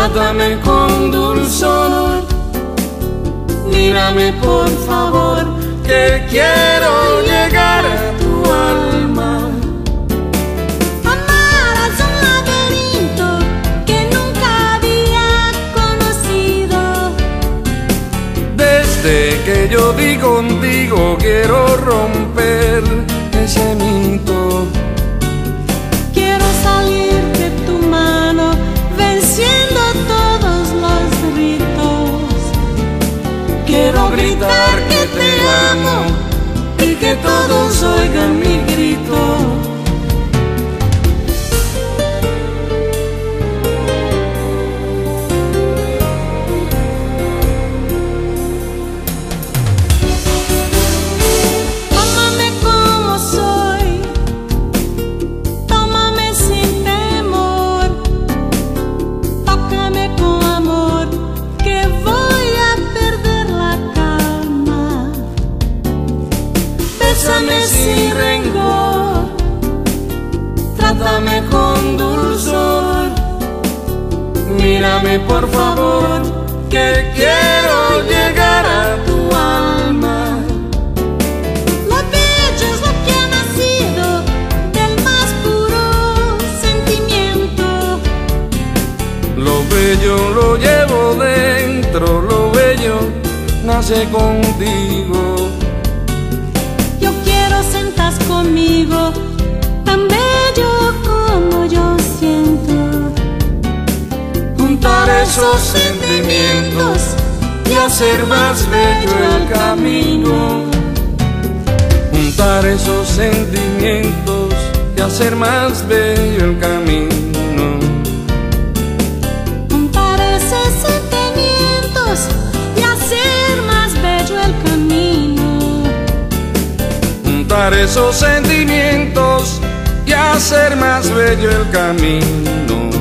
trátame con dulzor, mírame por favor, que quiero llegar a tu alma. Amar es un laberinto que nunca había conocido. Desde que yo di contigo quiero romper ese mito. Quiero salir de tu mano venciendo todos los ritos. Quiero gritar que te amo y que todos oigan mi grito. Tómame como soy, tómame sin temor, tócame con amor, que voy a perder la calma. Bésame sin rencor, trátame con dulzor, mírame por favor, que quiero llegar a tu alma. Lo bello es lo que ha nacido del más puro sentimiento. Lo bello lo llevo dentro, lo bello nace contigo. Yo quiero sentas conmigo, tan bello como yo siento. Juntar esos sentimientos y hacer más bello el camino. Juntar esos sentimientos y hacer más bello el camino. Juntar esos sentimientos y hacer más bello el camino. Juntar esos sentimientos y hacer más bello el camino.